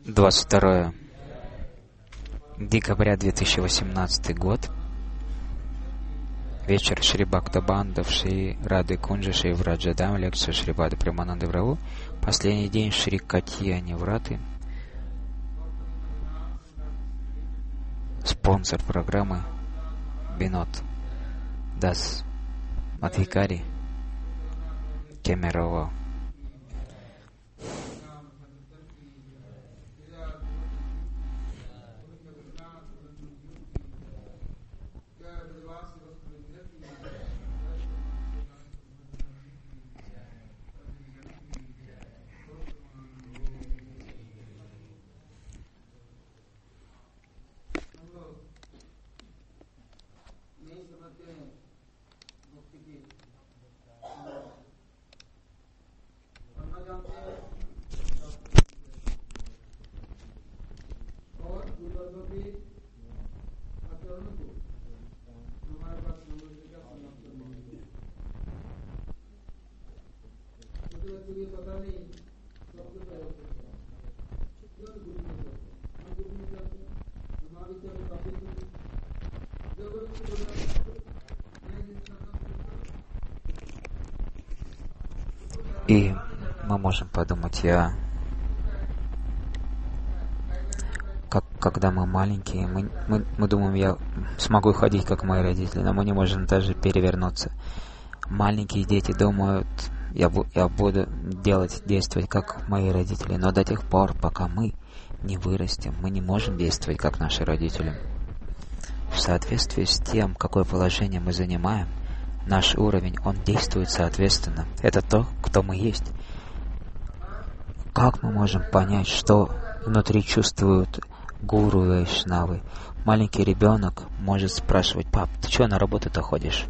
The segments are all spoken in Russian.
22 декабря 2018 год. Вечер Шри Бхактабанда в Шри Рады Кунджа Шри Враджадам. Лекция Шри Бады Премананды Враву. Последний день Шри Катья Невраты. Спонсор программы Бинод Дас Мадхикари Кемерово. И мы можем подумать, когда мы маленькие, мы думаем, я смогу ходить, как мои родители, но мы не можем даже перевернуться. Маленькие дети думают, я буду действовать, как мои родители, но до тех пор, пока мы не вырастем, мы не можем действовать, как наши родители. В соответствии с тем, какое положение мы занимаем, наш уровень, он действует соответственно. Это то, кто мы есть. Как мы можем понять, что внутри чувствуют гуру и вайшнавы? Маленький ребенок может спрашивать: пап, ты что на работу-то ходишь?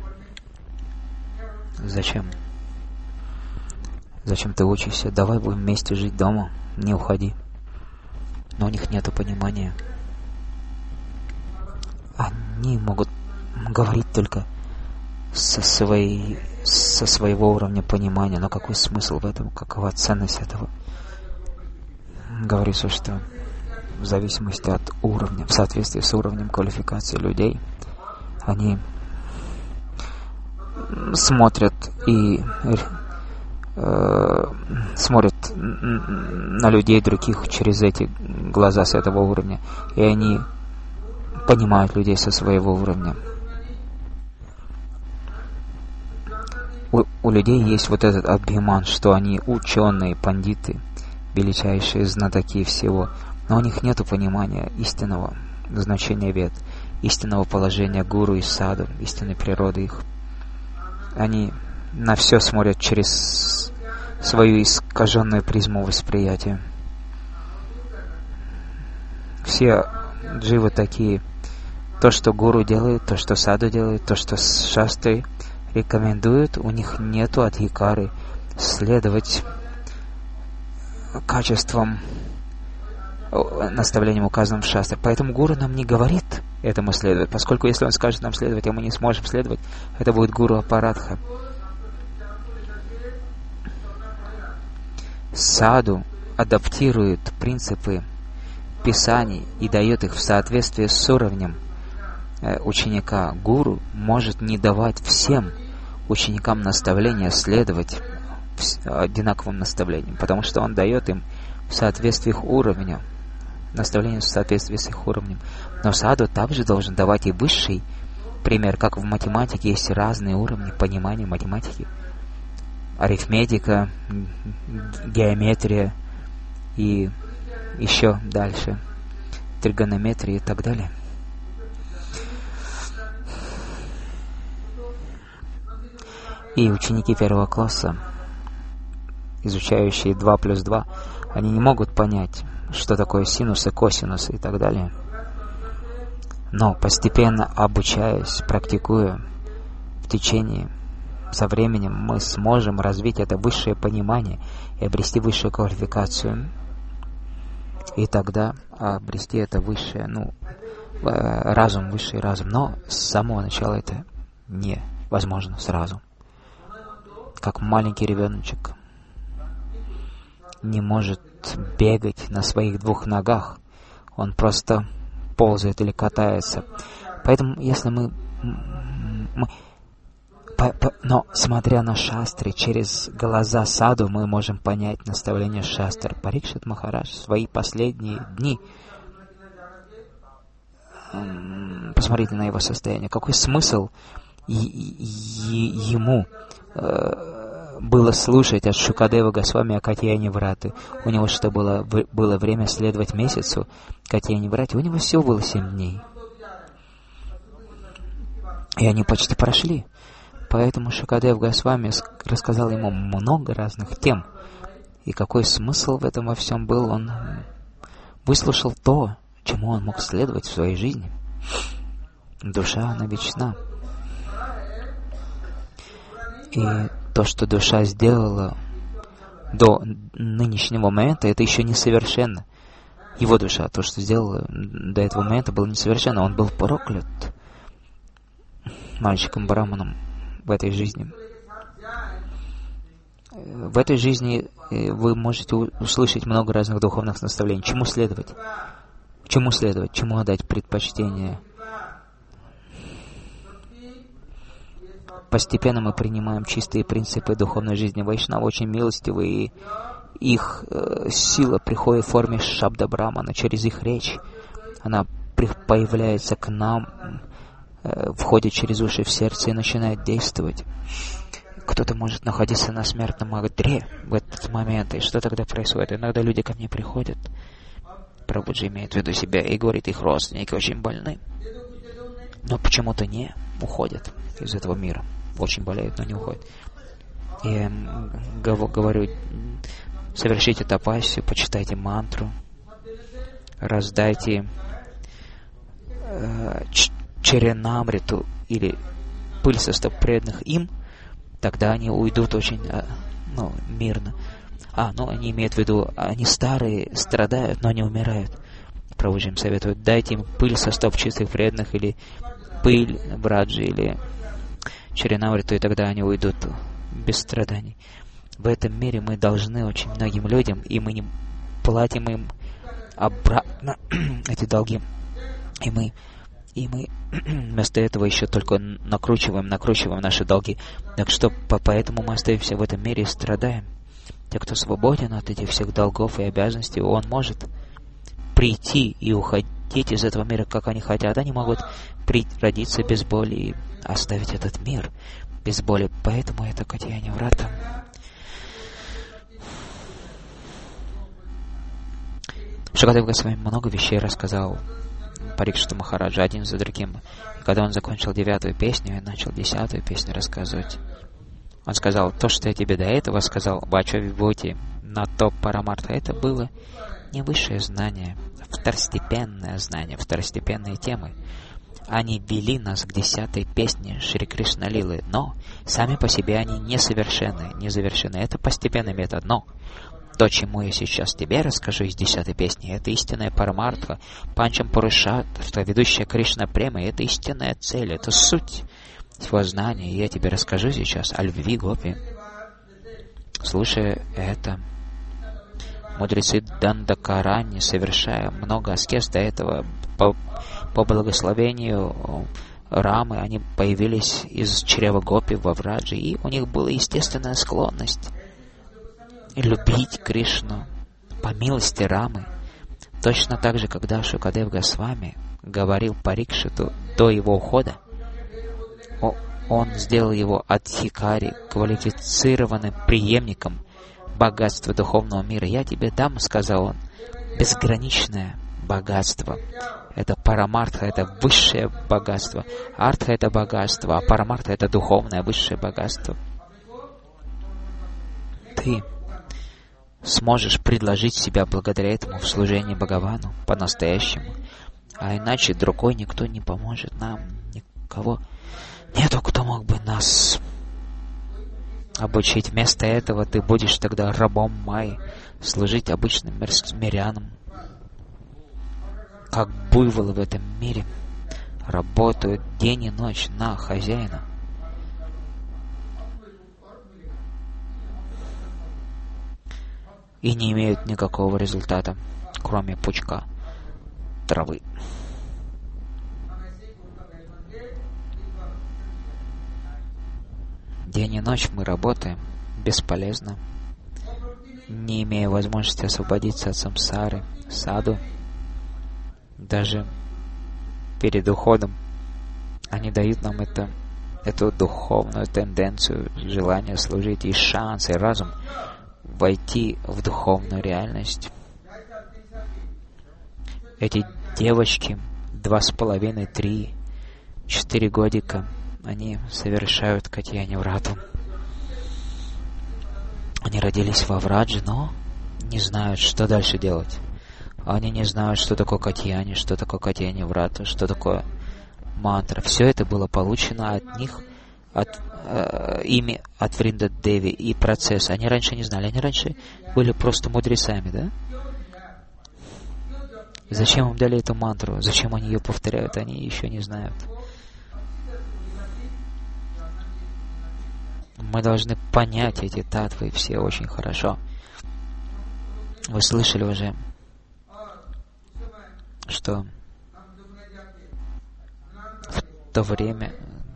Зачем? Зачем ты учишься? Давай будем вместе жить дома, не уходи. Но у них нет понимания. Они могут говорить только со своего уровня понимания, но какой смысл в этом, какова ценность этого? Говорится, что в зависимости от уровня, в соответствии с уровнем квалификации людей, они смотрят на людей других через эти глаза с этого уровня, и они понимают людей со своего уровня. У людей есть вот этот абхиман, что они ученые, пандиты, величайшие знатоки всего, но у них нет понимания истинного значения вед, истинного положения гуру и саду, истинной природы их. Они на все смотрят через свою искаженную призму восприятия. Все дживы такие. То, что гуру делает, то, что саду делает, то, что шастры рекомендуют, у них нету адхикары следовать качествам, наставлениям, указанным в шастре. Поэтому гуру нам не говорит этому следовать, поскольку если он скажет нам следовать, а мы не сможем следовать, это будет гуру апарадха. Саду адаптирует принципы писаний и дает их в соответствии с уровнем ученика. Гуру может не давать всем ученикам наставления следовать одинаковым наставлениям, потому что он дает им в соответствии их уровня, наставления в соответствии с их уровнем. Но саду также должен давать и высший пример, как в математике есть разные уровни понимания математики. Арифметика, геометрия и еще дальше тригонометрия и так далее. И ученики первого класса, изучающие 2+2, они не могут понять, что такое синусы, косинусы и так далее. Но постепенно обучаясь, практикуя в течение, со временем мы сможем развить это высшее понимание и обрести высшую квалификацию. И тогда обрести это высшее, разум, высший разум. Но с самого начала это невозможно сразу. Как маленький ребеночек не может бегать на своих двух ногах. Он просто ползает или катается. Поэтому, если но, смотря на шастры, через глаза саду мы можем понять наставление шастр. Парикшит Махарадж в свои последние дни, посмотрите на его состояние, какой смысл ему было слушать от Шукадева Госвами о Катьяне Враты. У него что было время следовать месяцу Катьяне Врате, у него всего было 7 дней. И они почти прошли. Поэтому Шукадев Госвами рассказал ему много разных тем. И какой смысл в этом во всем был, он выслушал то, чему он мог следовать в своей жизни. Душа, она вечна. И то, что душа сделала до нынешнего момента, это еще несовершенно. Его душа, то, что сделала до этого момента, было несовершенно. Он был проклят мальчиком-браманом в этой жизни. В этой жизни вы можете услышать много разных духовных наставлений. Чему следовать? Чему следовать? Чему отдать предпочтение? Постепенно мы принимаем чистые принципы духовной жизни. Вайшнавы очень милостивы, и их сила приходит в форме шабда брамана, через их речь. Она появляется к нам, входит через уши в сердце и начинает действовать. Кто-то может находиться на смертном одре в этот момент. И что тогда происходит? Иногда люди ко мне приходят, Прабхуджи имеет в виду себя, и говорит, их родственники очень больны, но почему-то не уходят из этого мира. Очень болеют, но не уходят. И я говорю, совершите тапассию, почитайте мантру, раздайте чарянамриту или пыль со стоп преданных им, тогда они уйдут очень мирно. Они имеют в виду, они старые, страдают, но не умирают. Прабхуджи им советует, дайте им пыль со стоп чистых преданных, или пыль браджи, или чарянамриту, и тогда они уйдут без страданий. В этом мире мы должны очень многим людям, и мы не платим им обратно эти долги. И мы вместо этого еще только накручиваем наши долги. Так что поэтому мы остаемся в этом мире и страдаем. Те, кто свободен от этих всех долгов и обязанностей, он может прийти и уходить из этого мира, как они хотят. Они могут родиться без боли и оставить этот мир без боли. Поэтому это Катьяне Врата. Шукадев Госвами много вещей рассказал Парикшиту Махараджа один за другим. И когда он закончил 9-ю песню и начал 10-ю песню рассказывать, он сказал, то, что я тебе до этого сказал, Бача Вибхути, на топ Парамарта, это было не высшее знание, второстепенное знание, второстепенные темы. Они вели нас к 10-й песне Шри Кришна Лилы, но сами по себе они незавершены. Это постепенный метод, но то, чему я сейчас тебе расскажу из 10-й песни, это истинная парамартха, панчам пурушартха, ведущая Кришна према, это истинная цель, это суть всего знания. И я тебе расскажу сейчас о любви гопи. Слушая это, мудрецы Дандакарани, совершая много аскез до этого, по благословению Рамы, они появились из чрева гопи во Враджи, и у них была естественная склонность любить Кришну по милости Рамы. Точно так же, когда Шукадев Госвами говорил Парикшиту до его ухода, он сделал его адхикари, квалифицированным преемником богатства духовного мира. «Я тебе дам, — сказал он, — безграничное богатство. Это парамартха, это высшее богатство. Артха — это богатство, а парамартха — это духовное высшее богатство. Ты сможешь предложить себя благодаря этому в служении Бхагавану по-настоящему, а иначе другой никто не поможет нам, никого нету, кто мог бы нас обучить. Вместо этого ты будешь тогда рабом Майи, служить обычным мирянам, как буйволы в этом мире работают день и ночь на хозяина. и не имеют никакого результата, кроме пучка травы. День и ночь мы работаем бесполезно, не имея возможности освободиться от самсары, саду. Даже перед уходом они дают нам эту духовную тенденцию, желание служить, и шанс, и разум войти в духовную реальность. Эти девочки 2,5, 3, 4 годика, они совершают Катьяни-врату. Они родились во Врадже, но не знают, что дальше делать. Они не знают, что такое Катьяни, что такое Катьяни-врата, что такое мантра. Все это было получено от них, ими, от Вриндадеви, и процесс. Они раньше не знали, они раньше были просто мудрецами, да? Зачем им дали эту мантру? Зачем они ее повторяют? Они еще не знают. Мы должны понять эти татвы все очень хорошо. Вы слышали уже, что в то время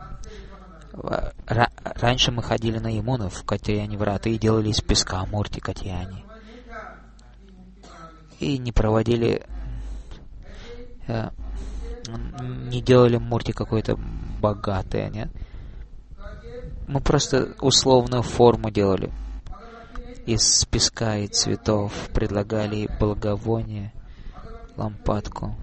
раньше мы ходили на Ямуну в Катьяни-врата и делали из песка мурти Катьяни. И не проводили, не делали мурти какой-то богатой, нет? Мы просто условную форму делали из песка и цветов, предлагали благовоние, лампадку.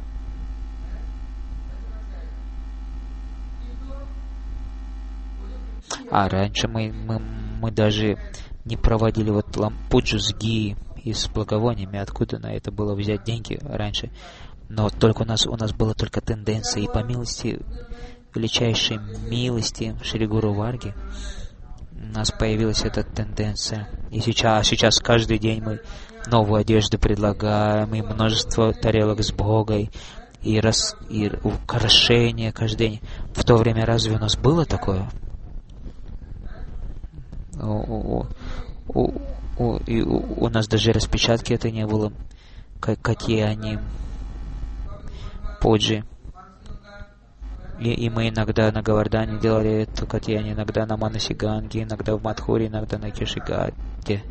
А раньше мы даже не проводили вот пуджу с ги и с благовониями. Откуда на это было взять деньги раньше? Но только у нас была только тенденция, и по милости, величайшей милости Шри Гуру Варги, у нас появилась эта тенденция. И сейчас каждый день мы новую одежду предлагаем, и множество тарелок с Богой, и украшения каждый день. В то время разве у нас было такое? У нас даже распечатки это не было, какие они позже. И мы иногда на Гавардане делали это, какие они иногда на Манасиганге, иногда в Мадхуре, иногда на Кешигате.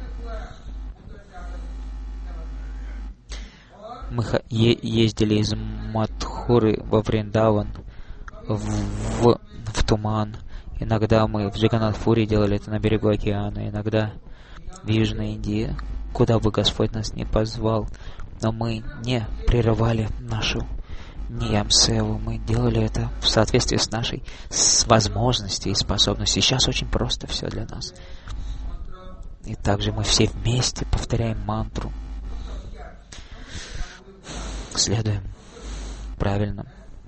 Мы ездили из Мадхуры во Вриндаван, в Туман. Иногда мы в Джаганнатхпуре делали это на берегу океана, иногда в Южной Индии, куда бы Господь нас не позвал. Но мы не прерывали нашу ниям-севу, мы делали это в соответствии с нашей возможностью и способностью. Сейчас очень просто все для нас. И также мы все вместе повторяем мантру, следуем правильно,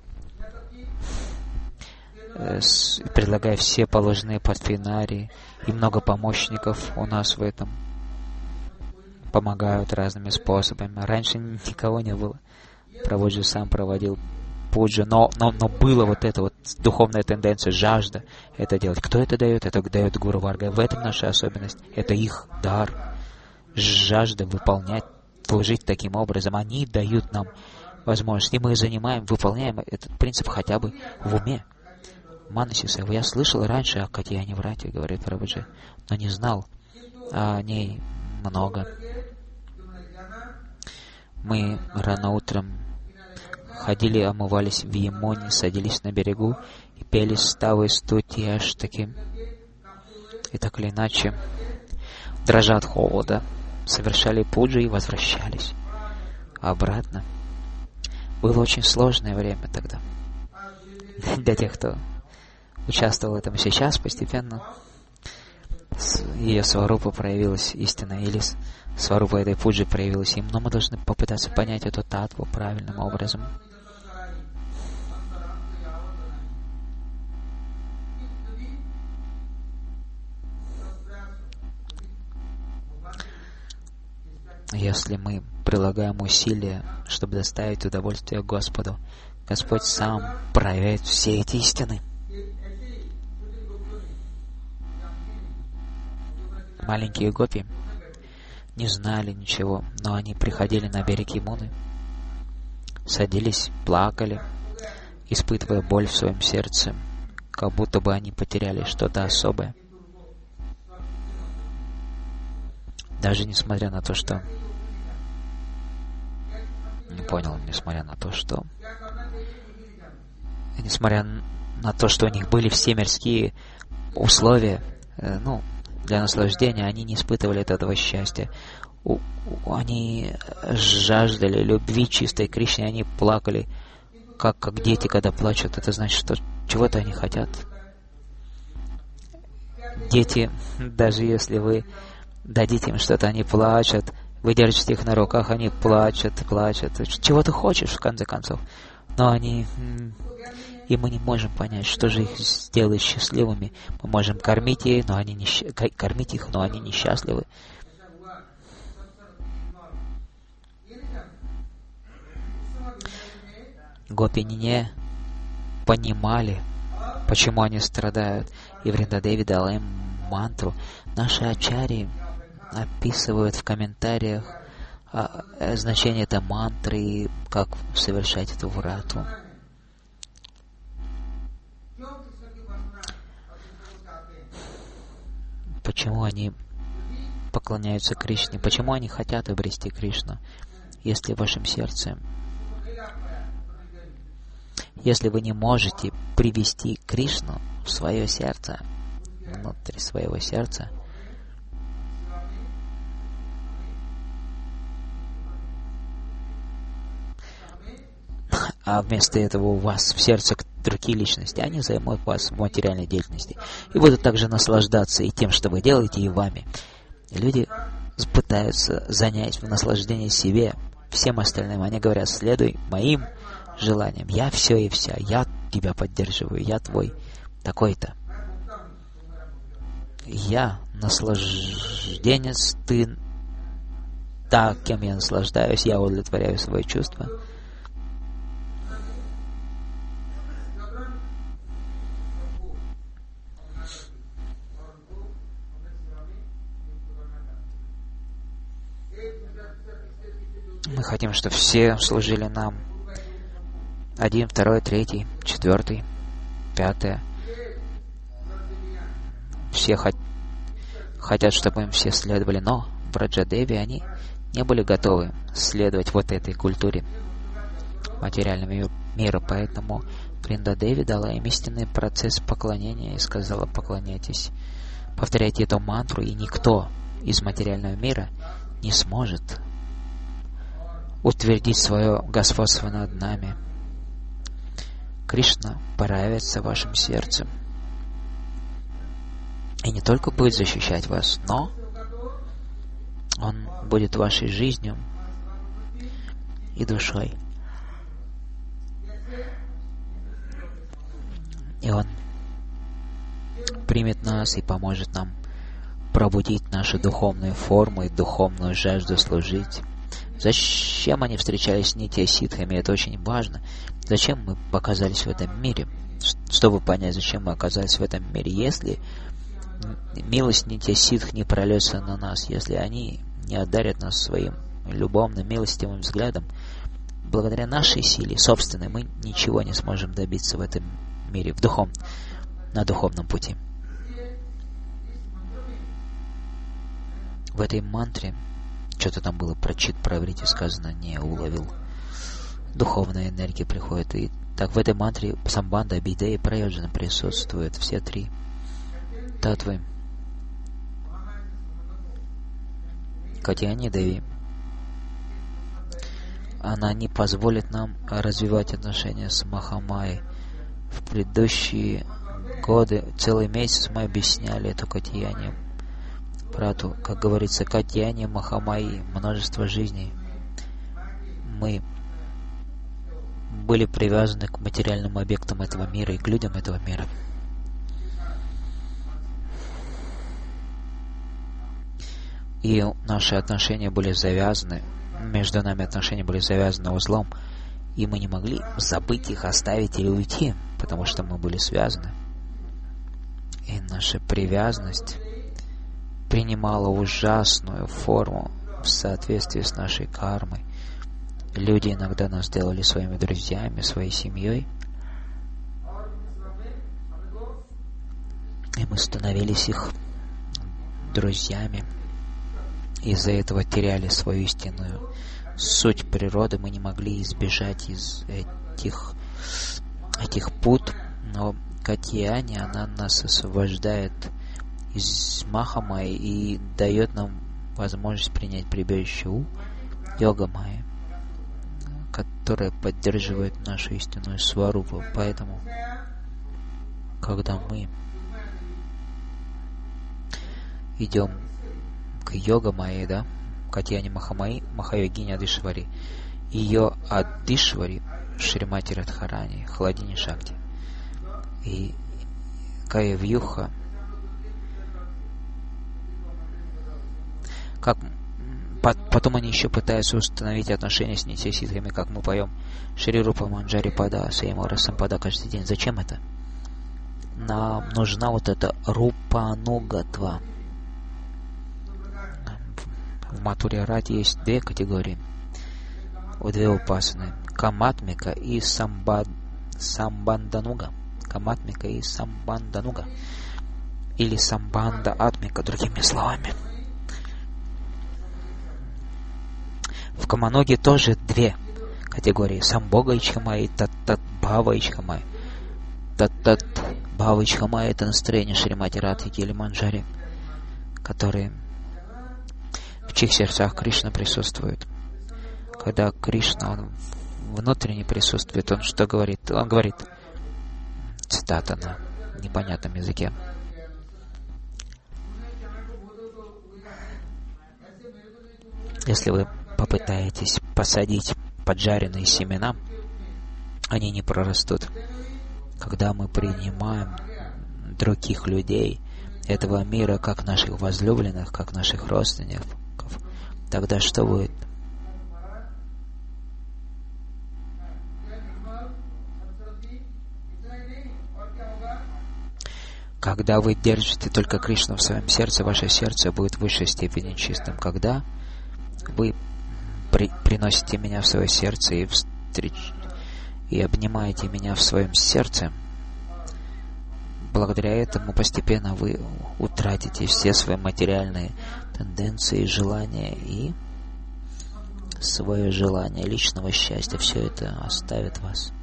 предлагая все положенные подфинарии, и много помощников у нас в этом помогают разными способами. Раньше никого не было. Прабхуджи сам проводил пуджу, но было вот эта вот духовная тенденция, жажда это делать. Кто это дает? Это дает Гуру Варга. В этом наша особенность. Это их дар. Жажда выполнять, служить таким образом. Они дают нам возможность. И мы выполняем этот принцип хотя бы в уме. Манасиса, я слышал раньше о Катьяни-врате, говорит Прабхуджи, но не знал о ней много. Мы рано утром ходили, омывались в Ямуне, садились на берегу и пели ставы, стути, аштаки. И так или иначе, дрожа от холода, совершали пуджи и возвращались обратно. Было очень сложное время тогда. Для тех, кто участвовал в этом сейчас, постепенно ее сварупа проявилась истинно, или сварупа этой пуджи проявилась им. Но мы должны попытаться понять эту татву правильным образом. Если мы прилагаем усилия, чтобы доставить удовольствие Господу, Господь сам проявляет все эти истины. Маленькие гопи не знали ничего, но они приходили на берег Ямуны, садились, плакали, испытывая боль в своем сердце, как будто бы они потеряли что-то особое. Даже несмотря на то, что... Несмотря на то, что у них были все мирские условия, для наслаждения, они не испытывали этого счастья. Они жаждали любви чистой Кришне, они плакали, как дети, когда плачут. Это значит, что чего-то они хотят. Дети, даже если вы дадите им что-то, они плачут, вы держите их на руках, они плачут. Чего ты хочешь, в конце концов? Но и мы не можем понять, что же их сделает счастливыми. Мы можем кормить их, но они несчастливы. Гопини не понимали, почему они страдают, и Вриндадеви дала им мантру. Наши ачарьи описывают в комментариях значение этой мантры и как совершать эту врату. Почему они поклоняются Кришне? Почему они хотят обрести Кришну? Если в вашем сердце, если вы не можете привести Кришну в свое сердце, внутри своего сердца, а вместо этого у вас в сердце другие личности, они займут вас в материальной деятельности и будут также наслаждаться и тем, что вы делаете, и вами. Люди пытаются занять в наслаждении себе, всем остальным. Они говорят: следуй моим желаниям, я все и вся, я тебя поддерживаю, я твой такой-то. Я наслажденец, ты так, кем я наслаждаюсь, я удовлетворяю свои чувства. Мы хотим, чтобы все служили нам. 1, 2, 3, 4, 5. Все хотят, чтобы им все следовали, но в Раджадеве они не были готовы следовать вот этой культуре материального мира, поэтому Вриндадеви дала им истинный процесс поклонения и сказала: поклоняйтесь, повторяйте эту мантру, и никто из материального мира не сможет утвердить свое господство над нами. Кришна появится в вашем сердце и не только будет защищать вас, но Он будет вашей жизнью и душой. И Он примет нас и поможет нам пробудить нашу духовную форму и духовную жажду служить. Зачем они встречались с нитья-ситхами? Это очень важно. Зачем мы оказались в этом мире? Чтобы понять, зачем мы оказались в этом мире. Если милость нитья-ситх не прольется на нас, если они не одарят нас своим любовным, милостивым взглядом, благодаря нашей силе собственной мы ничего не сможем добиться в этом мире, на духовном пути. В этой мантре что-то там было про иврите сказано, не уловил. Духовная энергия приходит. И так в этой мантре Самбанда, Абхида и Прайоджана присутствуют. Все три татвы. Катьяни Деви. Она не позволит нам развивать отношения с Махамайей. В предыдущие годы, целый месяц мы объясняли эту Катьяни Прату, как говорится, Катьяни Махамайи, множество жизней. Мы были привязаны к материальным объектам этого мира и к людям этого мира. И наши отношения были завязаны, между нами отношения были завязаны узлом, и мы не могли забыть их, оставить или уйти, потому что мы были связаны. И наша привязанность принимала ужасную форму в соответствии с нашей кармой. Люди иногда нас делали своими друзьями, своей семьей, и мы становились их друзьями. Из-за этого теряли свою истинную суть природы. Мы не могли избежать из этих пут, но Катьяни, она нас освобождает из Махамайи и дает нам возможность принять прибежище у Йога-майи, которая поддерживает нашу истинную сварупу. Поэтому, когда мы идем к Йога-майе, да, Катьяни Махамайи, Махайогине Адишвари, ее Адишвари Шримати Радхарани, Хладини Шакти, и Кая-вьюха, как потом они еще пытаются установить отношения с нитья-ситхами, как мы поем Шри Рупа Манджари Пада, Сеймора Сампада каждый день. Зачем это? Нам нужна вот эта Рупанугатва. В Матурья-рате есть две категории, две упасаны: Каматмика и Самбандануга. Каматмика и Самбандануга. Или Самбанда Атмика, другими словами. В Каманоге тоже две категории: Самбога Ичхамай и Тат-Тат-Бхава Ичхамай. Тат-Тат-Бхава Ичхамай — это настроение Шримати Радхики или Манджари, которые в чьих сердцах Кришна присутствует. Когда Кришна, он внутренне присутствует, он что говорит? Он говорит, цитата на непонятном языке: если вы попытаетесь посадить поджаренные семена, они не прорастут. Когда мы принимаем других людей этого мира как наших возлюбленных, как наших родственников, тогда что будет? Когда вы держите только Кришну в своем сердце, ваше сердце будет в высшей степени чистым. Когда вы приносите меня в свое сердце и обнимаете меня в своем сердце, благодаря этому постепенно вы утратите все свои материальные тенденции, желания, и свое желание личного счастья. Все это оставит вас.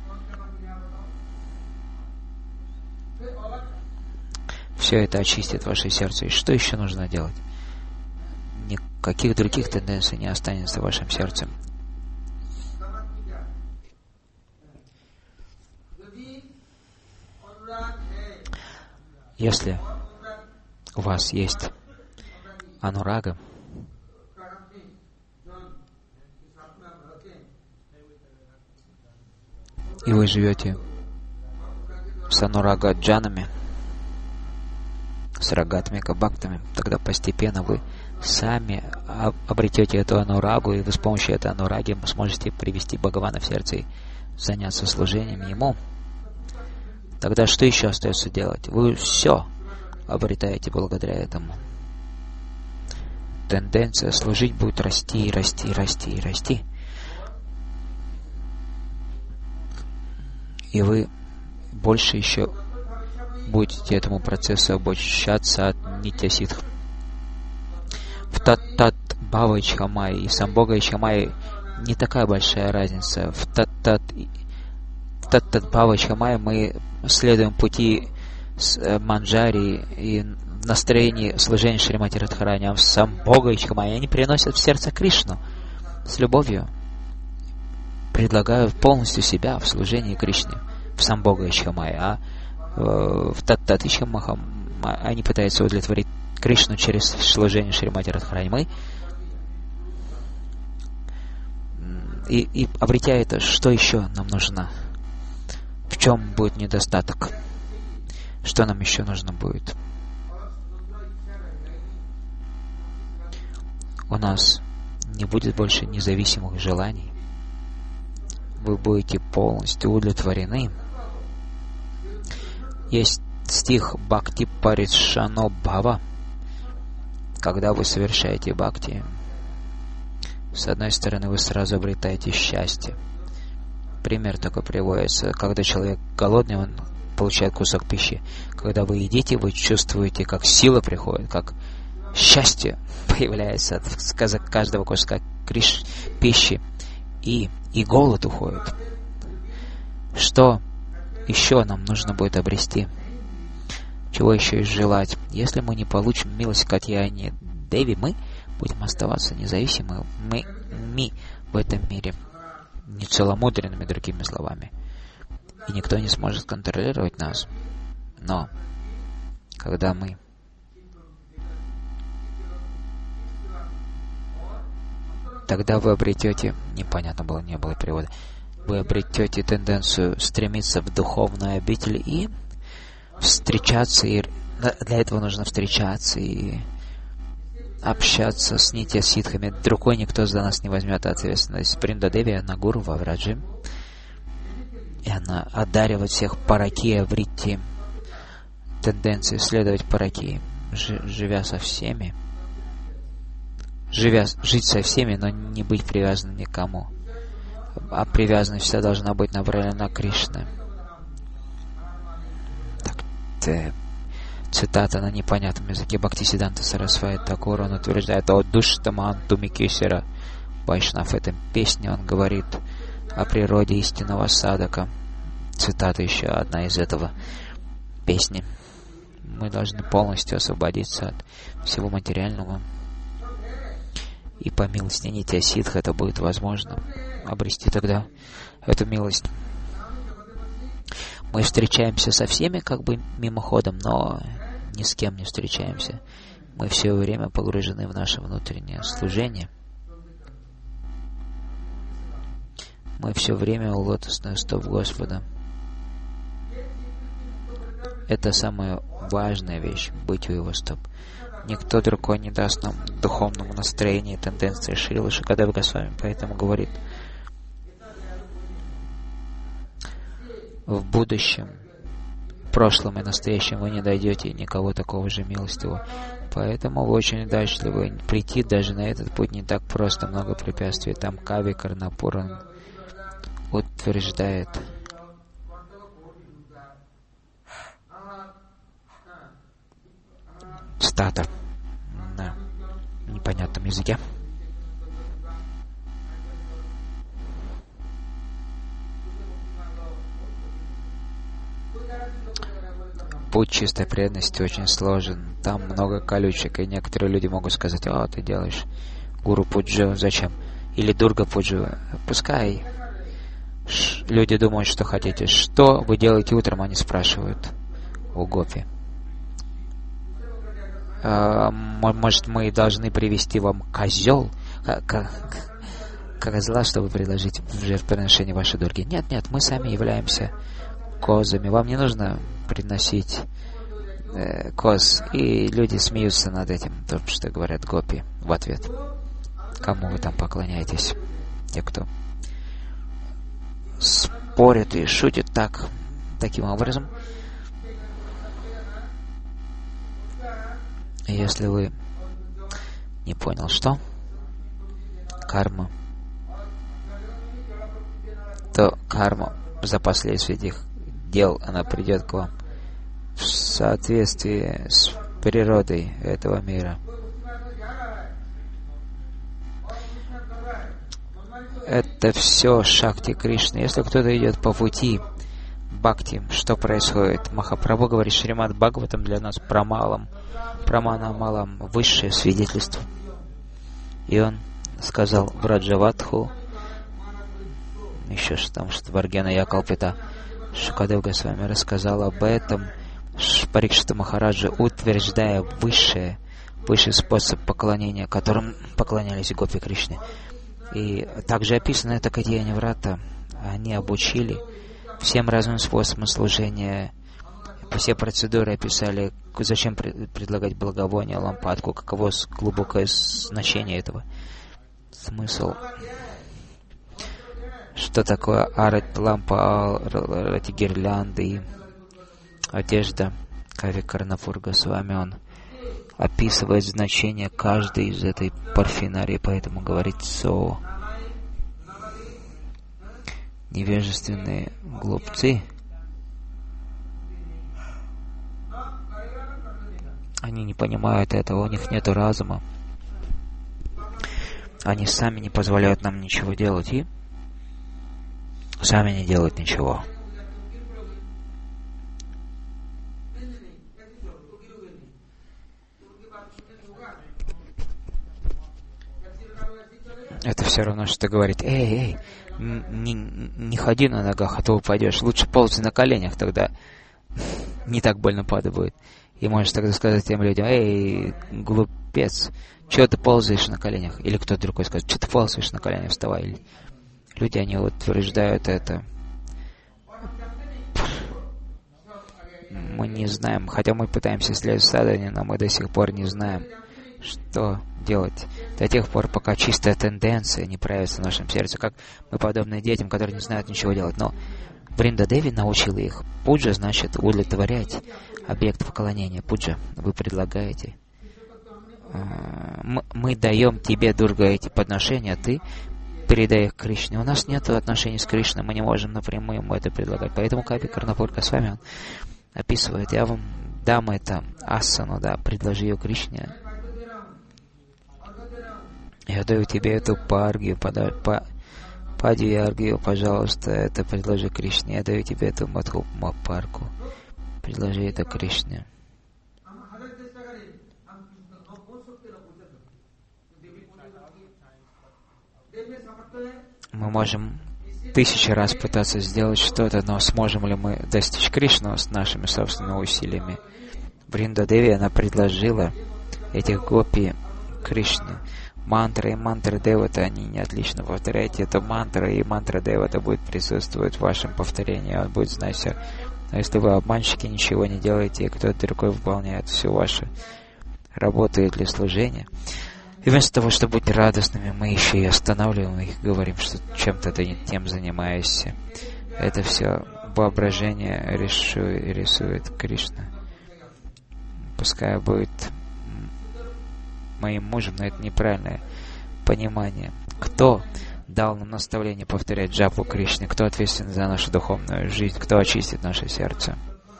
Все это очистит ваше сердце. И что еще нужно делать? Никаких других тенденций не останется в вашем сердце. Если у вас есть анурага, и вы живете с анурага-джанами, с рагатмика-бхактами, тогда постепенно вы сами обретете эту анурагу, и вы с помощью этой анураги сможете привести Бхагавана в сердце и заняться служением Ему. Тогда что еще остается делать? Вы все обретаете благодаря этому. Тенденция служить будет расти и расти, расти и расти. И вы больше еще будете этому процессу обучаться от нитья-ситх. В Тат-Тат-Бхава Ичхамай и Самбога Ичхамай не такая большая разница. В Тат-Тат-Бхава Ичхамай мы следуем пути Манджари и в настроении служения Шримати Радхарани, а в Самбога Ичхамай они приносят в сердце Кришну с любовью. Предлагают полностью себя в служении Кришне в Самбога Ичхамай, а в Тат-Тат Ичхамай они пытаются удовлетворить Кришну через служение Шримати Радхарани. И обретя это, что еще нам нужно? В чем будет недостаток? Что нам еще нужно будет? У нас не будет больше независимых желаний. Вы будете полностью удовлетворены. Есть стих Бхакти Паришано Бхава. Когда вы совершаете бхакти, С одной стороны, вы сразу обретаете счастье. Пример такой приводится. Когда человек голодный, он получает кусок пищи. Когда вы едите, вы чувствуете, как сила приходит, как счастье появляется от каждого куска пищи. И голод уходит. Что еще нам нужно будет обрести? Чего еще и желать? Если мы не получим милость Катьяни Деви, мы будем оставаться независимыми в этом мире, не целомудренными, другими словами. И никто не сможет контролировать нас. Но когда мы тогда вы обретете, непонятно было, не было перевода, вы обретете тенденцию стремиться в духовную обитель и встречаться, и для этого нужно встречаться и общаться с нитья-ситхами. Другой никто за нас не возьмет ответственность. Бриндадеви, она гуру во Враджи, и она одаривает всех паракия вритти, тенденцию следовать паракии, живя со всеми, жить со всеми, но не быть привязанным ни к кому. А привязанность вся должна быть направлена на Кришну. Цитата на непонятном языке Бхактисиданта Сарасвати Такур, он утверждает: «О душтаман тумикисера». Вайшнав в этой песне он говорит о природе истинного садака. Цитата еще одна из этого песни. Мы должны полностью освободиться от всего материального. И по милости нитья ситх это будет возможно обрести тогда эту милость. Мы встречаемся со всеми как бы мимоходом, но ни с кем не встречаемся. Мы все время погружены в наше внутреннее служение. Мы все время у лотосных стоп Господа. Это самая важная вещь, быть у Его стоп. Никто другой не даст нам духовному настроению и тенденции. Шрила Шукадева Госвами поэтому говорит: в будущем, прошлом и настоящем вы не дойдете никого такого же милостивого. Поэтому вы очень удачливы. Прийти даже на этот путь не так просто, много препятствий. Там Кави Карнапуран утверждает: цитата на непонятном языке. Путь чистой преданности очень сложен. Там много колючек, и некоторые люди могут сказать: «О, ты делаешь гуру пуджу, зачем?» Или дурга пуджу. Пускай люди думают, что хотите. Что вы делаете утром, они спрашивают у гопи. Может, мы должны привести вам козел, козла, чтобы предложить в жертвоприношение вашей дурги? Нет, мы сами являемся козами. Вам не нужно приносить коз. И люди смеются над этим, то, что говорят гопи в ответ. Кому вы там поклоняетесь? Те, кто спорят и шутят таким образом. Если вы не понял, что карма, то карма за последствия этих дел, она придет к вам в соответствии с природой этого мира. Это все Шакти Кришны. Если кто-то идет по пути Бхакти, что происходит? Махапрабху говорит: Шримад Бхагаватам для нас прамана малам, высшее свидетельство. И он сказал в Раджаватху, еще что Варгена Якалпита, Шукадев Госвами рассказал об этом, Парикшита Махараджа, утверждая высший способ поклонения, которым поклонялись гопи Кришны. И также описано это Катьяни Врата. Они обучили всем разным способам служения. Все процедуры описали, зачем предлагать благовоние, лампадку, каково глубокое значение этого. Смысл. Что такое арат, лампа, эти гирлянды, одежда. Кави Карнапур Госвами, он описывает значение каждой из этой парфенарии, поэтому говорит «со». Невежественные глупцы, они не понимают этого, у них нет разума. Они сами не позволяют нам ничего делать и сами не делают ничего. Это все равно, что говорит: эй, не ходи на ногах, а то упадешь. Лучше ползай на коленях, тогда не так больно падать будет. И можешь тогда сказать тем людям: эй, глупец, чего ты ползаешь на коленях? Или кто-то другой скажет: что ты ползаешь на коленях, вставай. Люди, они утверждают это. Мы не знаем, хотя мы пытаемся следовать Садхане, но мы до сих пор не знаем, что делать до тех пор, пока чистая тенденция не проявится в нашем сердце, как мы подобны детям, которые не знают ничего делать. Но Вриндадеви научила их. Пуджа значит удовлетворять объект поклонения. Пуджа, вы предлагаете. Мы даем тебе, Дурга, эти подношения, а ты передай их Кришне. У нас нет отношений с Кришной, мы не можем напрямую ему это предлагать. Поэтому Капи Карнапур Госвами он описывает: я вам дам это асану, да, предложи ее Кришне. Я даю тебе эту паргию, падью пожалуйста, это предложи Кришне. Я даю тебе эту парку, предложи это Кришне. Мы можем 1000 раз пытаться сделать что-то, но сможем ли мы достичь Кришну с нашими собственными усилиями? Вриндадеви, она предложила этих гопи Кришне. Мантры и мантры Девата, они не отлично повторяйте эту мантру, и мантра Девата будет присутствовать в вашем повторении, он будет знать все. Но если вы обманщики, ничего не делаете, и кто-то другой выполняет всю вашу работу для служения, и вместо того, чтобы быть радостными, мы еще и останавливаем их, говорим, что чем-то ты не тем занимаешься. Это все воображение рисует Кришна. Пускай будет моим мужем, но это неправильное понимание. Кто дал нам наставление повторять джапу Кришны? Кто ответственен за нашу духовную жизнь? Кто очистит наше сердце?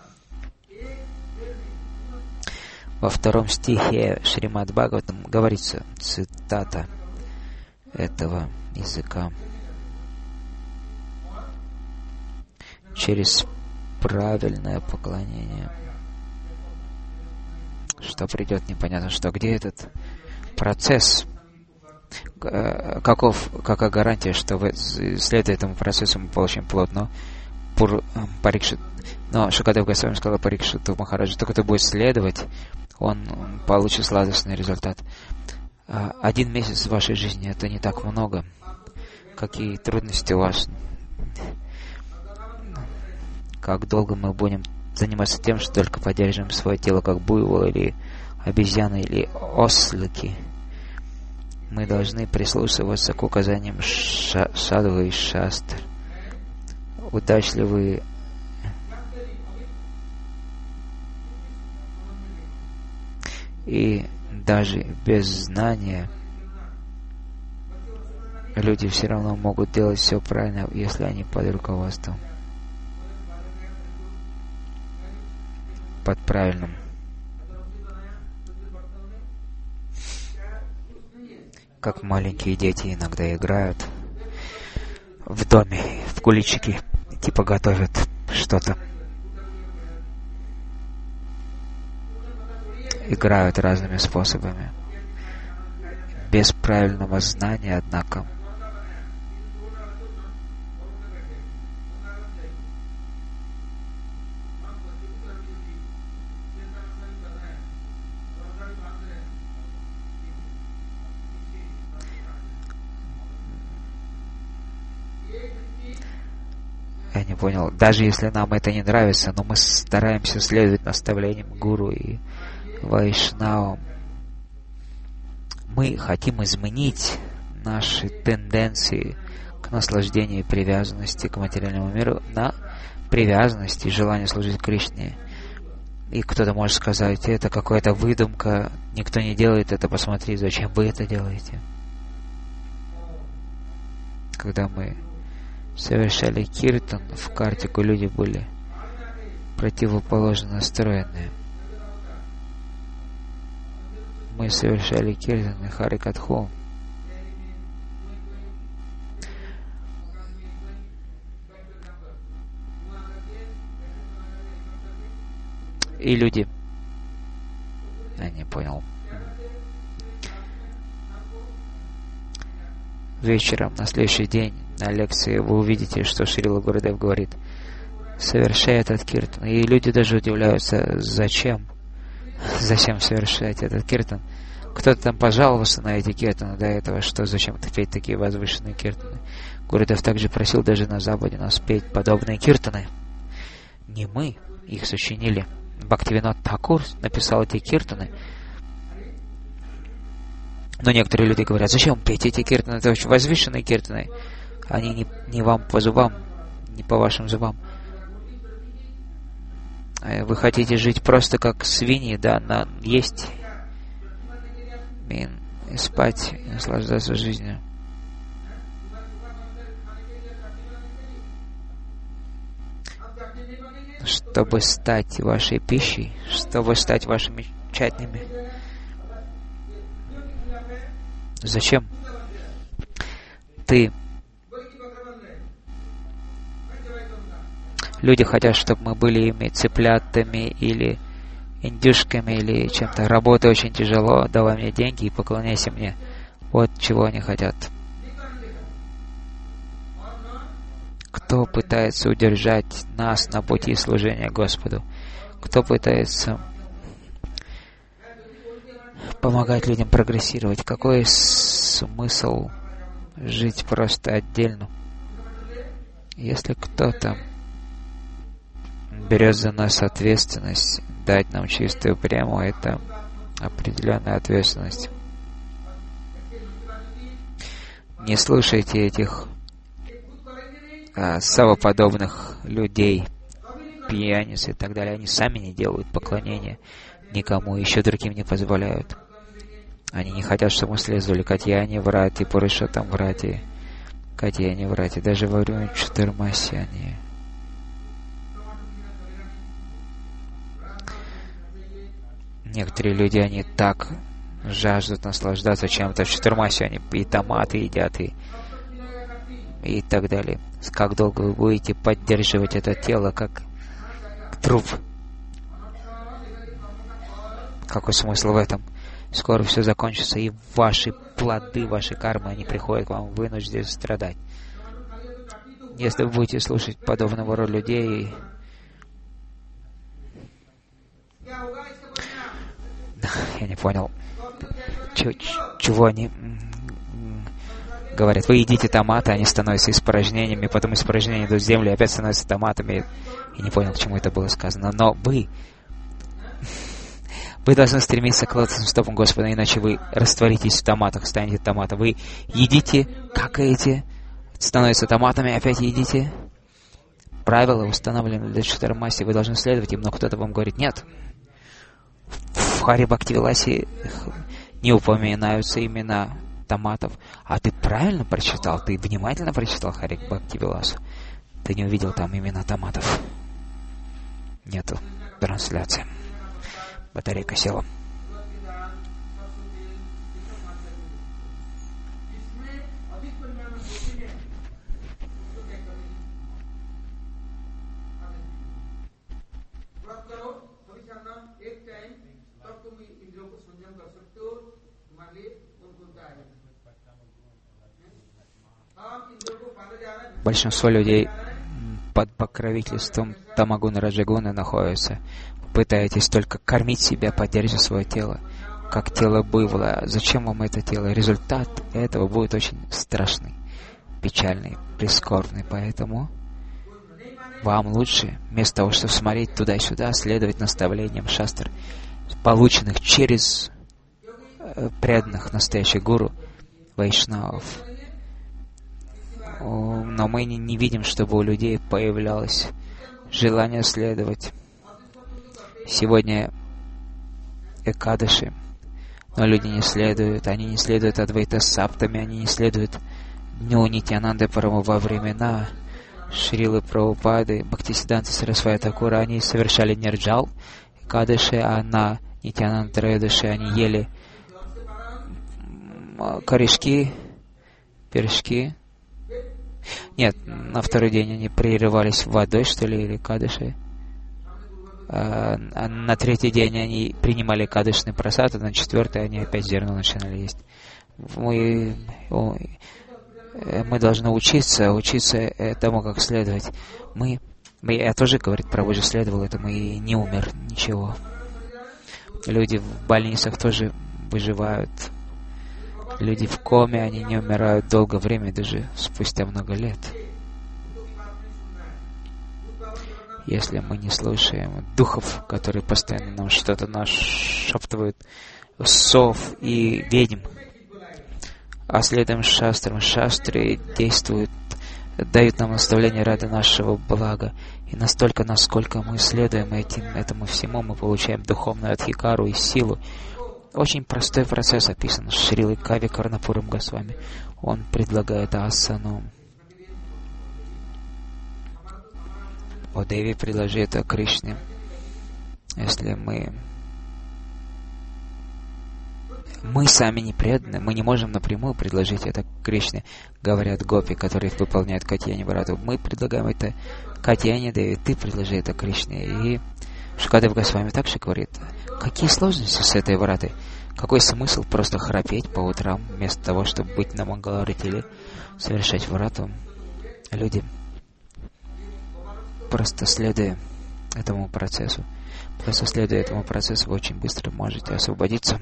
Во 2 стихе Шримад Бхагаватам говорится, цитата этого языка: через правильное поклонение. Что придет, непонятно что. Где этот процесс? Какая гарантия, что следуя этому процессу мы получим плод? Но Шукадев Госвами сказал Парикшиту Махараджу: только ты будешь следовать, он получит сладостный результат. 1 месяц в вашей жизни — это не так много. Какие трудности у вас? Как долго мы будем заниматься тем, что только поддерживаем свое тело, как буйвол или обезьяны или ослики? Мы должны прислушиваться к указаниям садху и шастр. Удачливые и даже без знания люди все равно могут делать все правильно, если они под руководством, под правильным. Как маленькие дети иногда играют в доме, в куличики, типа готовят что-то. Играют разными способами. Без правильного знания, однако, я не понял. Даже если нам это не нравится, но мы стараемся следовать наставлениям гуру и вайшнавам. Мы хотим изменить наши тенденции к наслаждению и привязанности к материальному миру на привязанность и желание служить Кришне. И кто-то может сказать, это какая-то выдумка, никто не делает это, посмотри, зачем вы это делаете. Когда мы совершали киртан, в Картику люди были противоположно настроенные. Мы совершали киртан и Харикатху. И люди... Я не понял. Вечером, на следующий день, на лекции вы увидите, что Шрила Гурудев говорит, совершай этот киртан. И люди даже удивляются, зачем совершать этот киртан. Кто-то там пожаловался на эти киртаны до этого, что зачем петь такие возвышенные киртаны. Гурудев также просил даже на Западе нас петь подобные киртаны. Не мы их сочинили. Бхактивинод Тхакур написал эти киртаны. Но некоторые люди говорят, зачем петь эти киртаны? Это очень возвышенные киртаны. Они не вам по зубам, не по вашим зубам. Вы хотите жить просто как свиньи, да, есть и спать, и наслаждаться жизнью. Чтобы стать вашей пищей, чтобы стать вашими чатнями. Зачем? Люди хотят, чтобы мы были ими цыплятами или индюшками или чем-то. Работа очень тяжело, давай мне деньги и поклоняйся мне. Вот чего они хотят. Кто пытается удержать нас на пути служения Господу? Кто пытается помогать людям прогрессировать? Какой смысл жить просто отдельно? Если кто-то берет за нас ответственность, дать нам чистую прему, это определенная ответственность. Не слушайте этих совоподобных людей, пьяниц и так далее. Они сами не делают поклонения никому, еще другим не позволяют. Они не хотят, чтобы мы следовали Катьяне Врати, Пурушоттам Врати, Катьяне Врати. Даже во время Чатурмаси они... Некоторые люди, они так жаждут наслаждаться чем-то. В Чатурмаси они и томаты едят, и так далее. Как долго вы будете поддерживать это тело как труп? Какой смысл в этом? Скоро все закончится, и ваши плоды, ваши кармы, они приходят к вам, вынуждены страдать. Если вы будете слушать подобного рода людей... Я не понял, чего они говорят. Вы едите томаты, они становятся испражнениями, потом испражнения идут в землю, опять становятся томатами. Я не понял, к чему это было сказано. Но вы должны стремиться к лотосным стопам Господа, иначе вы растворитесь в томатах, станете томатом. Вы едите, какаете, становятся томатами, опять едите. Правила установлены для Чатурмаси, вы должны следовать им, но кто-то вам говорит, нет. В Хари Бхактивиласе не упоминаются имена томатов. А ты правильно прочитал? Ты внимательно прочитал Хари Бхактивиласу? Ты не увидел там имена томатов? Нету трансляции. Батарейка села. Большинство людей под покровительством Тамагуна Раджагуна находятся. Пытаетесь только кормить себя, поддерживать свое тело, как тело буйвола. Зачем вам это тело? Результат этого будет очень страшный, печальный, прискорбный. Поэтому вам лучше, вместо того, чтобы смотреть туда и сюда, следовать наставлениям шастр, полученных через преданных настоящих гуру, вайшнавов. Но мы не видим, чтобы у людей появлялось желание следовать Сегодня Экадаши, но люди не следуют, они не следуют Адвайта Саптами, они не следуют Дню Нитьянанды Прабху во времена Шрилы Прабхупады, Бхактисиданта Сарасвати Такура. Они совершали нирджал Экадаши, а на Нитьянанда Троядаши они ели корешки, пирожки. Нет, на второй день они прерывались водой, что ли, или кадыши. А на третий день они принимали кадышный прасад, а на четвертый они опять зерно начинали есть. Мы должны учиться этому, как следовать. Я тоже, говорит, Прабхуджи следовал этому и не умер, ничего. Люди в больницах тоже выживают. Люди в коме, они не умирают долгое время, даже спустя много лет. Если мы не слушаем духов, которые постоянно нам что-то нашептывают, сов и ведьм, а следуем шастрам, шастры действуют, дают нам наставления ради нашего блага. И настолько, насколько мы следуем этому всему, мы получаем духовную адхикару и силу. Очень простой процесс описан Шрилой Кави Карнапуром Госвами. Он предлагает асану. О Деви, предложи это Кришне. Если мы сами не преданы, мы не можем напрямую предложить это Кришне, говорят гопи, которые выполняют Катьяни Варату. Мы предлагаем это Катьяни Деви, ты предложи это Кришне. И Шукадев Госвами также говорит, какие сложности с этой Варатой? Какой смысл просто храпеть по утрам, вместо того, чтобы быть на Мангаларате или совершать Варату? Люди, просто следуя этому процессу, вы очень быстро можете освободиться.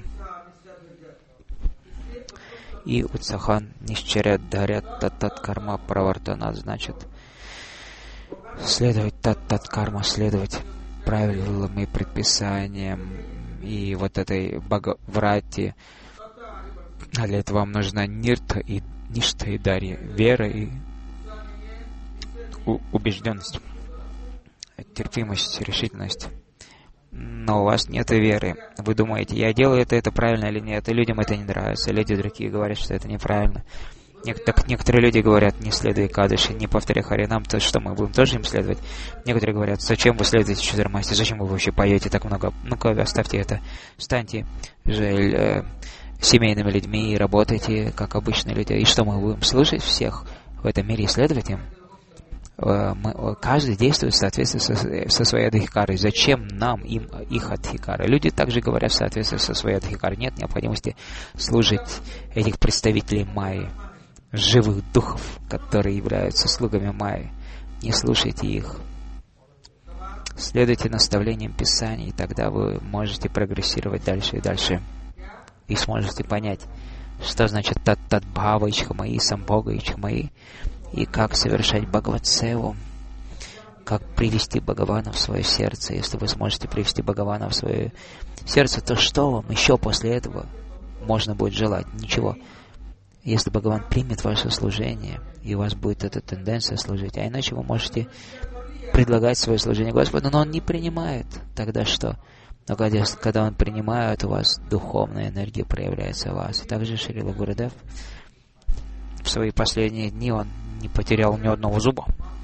И Утсахан Нишчарят Дарят Тат Карма Правартана, значит, следовать Тат Карма, следовать правилам и предписаниям и вот этой Бхагаврате. А для этого вам нужна Нирта и Ништа и Дарья, вера и убежденность, терпимость, решительность. Но у вас нет веры. Вы думаете, я делаю это правильно или нет, и людям это не нравится. Люди другие говорят, что это неправильно. Так некоторые люди говорят, не следуй Кадыши, не повторяй Харинам, то что мы будем тоже им следовать. Некоторые говорят, зачем вы следуете Чудермасте, зачем вы вообще поете так много? Ну-ка, оставьте это. Станьте же семейными людьми и работайте, как обычные люди. И что, мы будем слушать всех в этом мире и следовать им? Каждый действует в соответствии со своей адхикарой. Зачем нам их адхикары? Люди также говорят в соответствии со своей адхикарой. Нет необходимости служить этих представителей Майи, живых духов, которые являются слугами Майи. Не слушайте их. Следуйте наставлениям Писаний, и тогда вы можете прогрессировать дальше и дальше. И сможете понять, что значит Тат-Тат-Бхава Ичхамаи, Самбога Ичхамаи, и как совершать Бхагават-севу, как привести Бхагавана в свое сердце. Если вы сможете привести Бхагавана в свое сердце, то что вам еще после этого можно будет желать? Ничего. Если Бхагаван примет ваше служение, и у вас будет эта тенденция служить, а иначе вы можете предлагать свое служение Господу, но Он не принимает. Тогда что? Но когда Он принимает, у вас духовная энергия проявляется в вас. И также Шрила Гурудев в свои последние дни он не потерял ни одного зуба.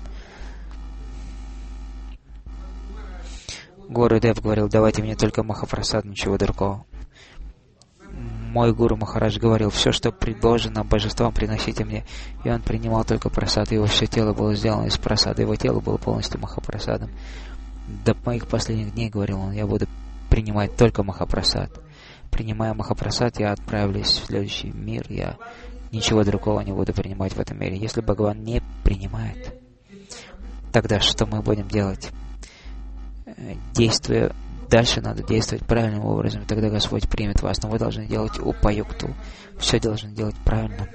Гурудев говорил, давайте мне только Махапрасад, ничего другого. Мой гуру Махарадж говорил, все, что предложено божествам, приносите мне. И он принимал только прасад, его все тело было сделано из прасада, его тело было полностью Махапрасадом. До моих последних дней, говорил он, я буду принимать только Махапрасад. Принимая Махапрасад, я отправлюсь в следующий мир, я ничего другого не буду принимать в этом мире. Если Бхагаван не принимает, тогда что мы будем делать? Действуя дальше, надо действовать правильным образом, тогда Господь примет вас. Но вы должны делать упаюкту. Все должны делать правильно.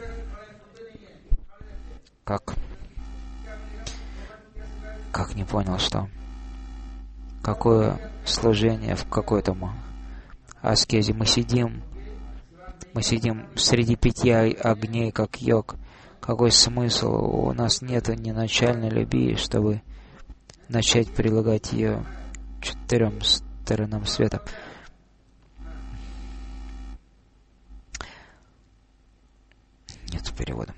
Как не понял, что? Какое служение в какой-то аскезе? Мы сидим среди 5 огней, как йог. Какой смысл? У нас нет ни начальной любви, чтобы начать прилагать ее 400 сторонам света. Нет перевода.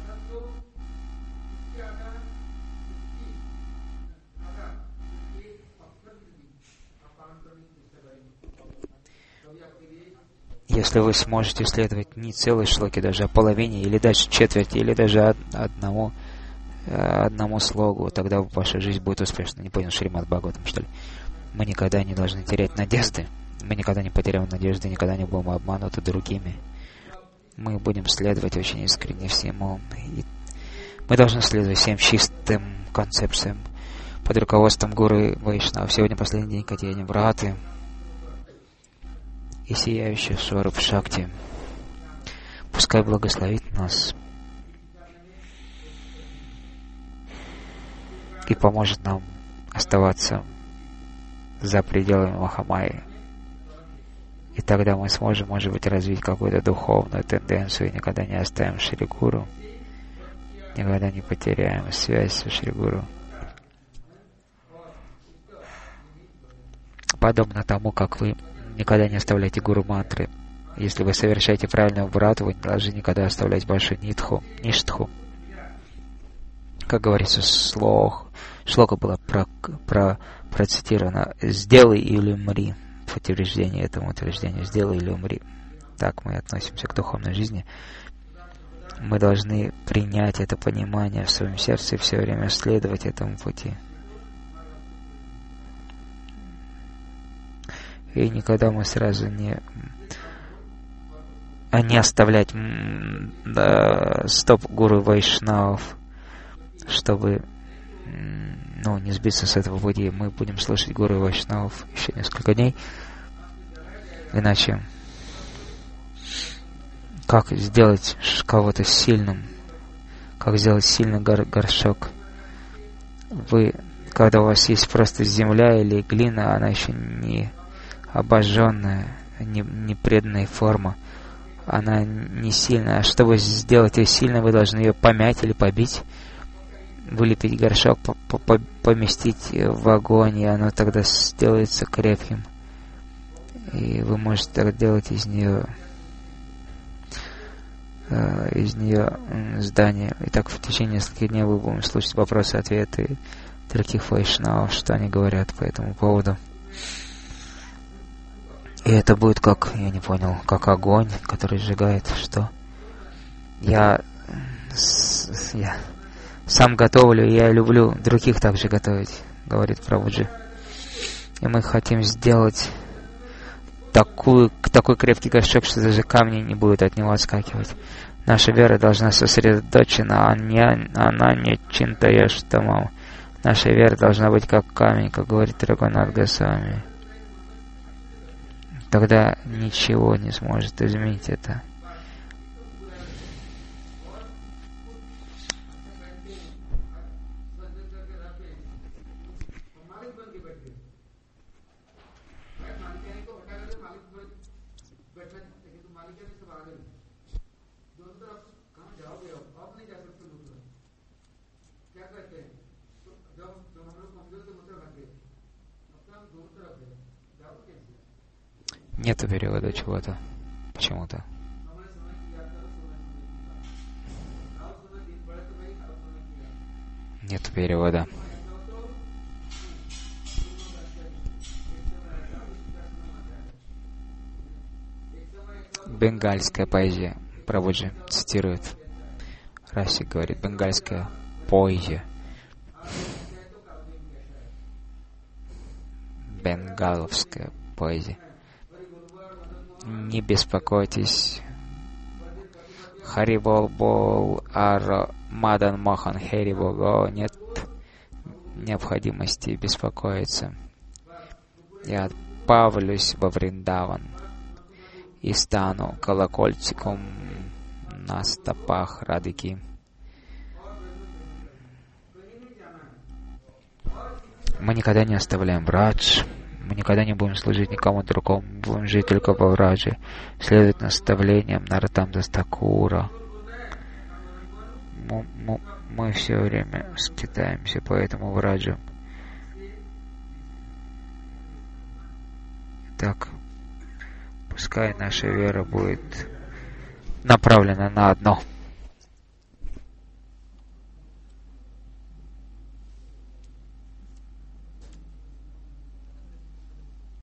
Если вы сможете следовать не целой шлоке, даже половине, или даже четверти, или даже одному слогу, тогда ваша жизнь будет успешна. Не понял, Шримад Бхагаватам, что ли? Мы никогда не должны терять надежды. Мы никогда не потеряем надежды, никогда не будем обмануты другими. Мы будем следовать очень искренне всему. И мы должны следовать всем чистым концепциям под руководством Гуру Вайшнав. Сегодня последний день Катьяни Враты и сияющий Сваруб Шакти. Пускай благословит нас и поможет нам оставаться за пределами Махамайи. И тогда мы сможем, может быть, развить какую-то духовную тенденцию и никогда не оставим Шри Гуру, никогда не потеряем связь с Шри Гуру. Подобно тому, как вы никогда не оставляете гуру мантры. Если вы совершаете правильную брату, вы не должны никогда оставлять вашу ништху. Как говорится, шлока была процитирована: «Сделай или умри». В подтверждение этому утверждению: «Сделай или умри». Так мы относимся к духовной жизни. Мы должны принять это понимание в своем сердце и все время следовать этому пути. И никогда мы сразу не оставлять стоп гуру Вайшнавов, чтобы не сбиться с этого пути. Мы будем слушать гуру Вайшнавов еще несколько дней. Иначе как сделать кого-то сильным? Как сделать сильный горшок? Когда у вас есть просто земля или глина, она еще не обожженная, не преданная форма, она не сильная. А чтобы сделать ее сильной, вы должны ее помять или побить, вылепить горшок, поместить в огонь, и оно тогда сделается крепким. И вы можете так делать из нее здание. И так в течение нескольких дней вы будете слушать вопросы-ответы других вайшнавов, что они говорят по этому поводу. И это будет как огонь, который сжигает, что я сам готовлю, и я люблю других также готовить, говорит Прабхуджи. И мы хотим сделать такой крепкий горшок, что даже камни не будут от него отскакивать. Наша вера должна сосредоточена, она не чинтаяштамам. Наша вера должна быть как камень, как говорит Рагунат Госвами. Тогда ничего не сможет изменить это. Нету перевода чего-то. Почему-то. Нету перевода. Бенгальская поэзия. Прабхуджи цитирует. Расик говорит: бенгальская поэзия. Бенгаловская поэзия. Не беспокойтесь. Харибол бол ар Мадан Мохан Харибого. Нет необходимости беспокоиться. Я отправлюсь во Вриндаван и стану колокольчиком на стопах Радхики. Мы никогда не оставляем Брадж. Мы никогда не будем служить никому другому. Мы будем жить только во Врадже, следовать наставлениям Нароттам-дас Такура. Мы все время скитаемся по этому Враджу. Итак, пускай наша вера будет направлена на одно.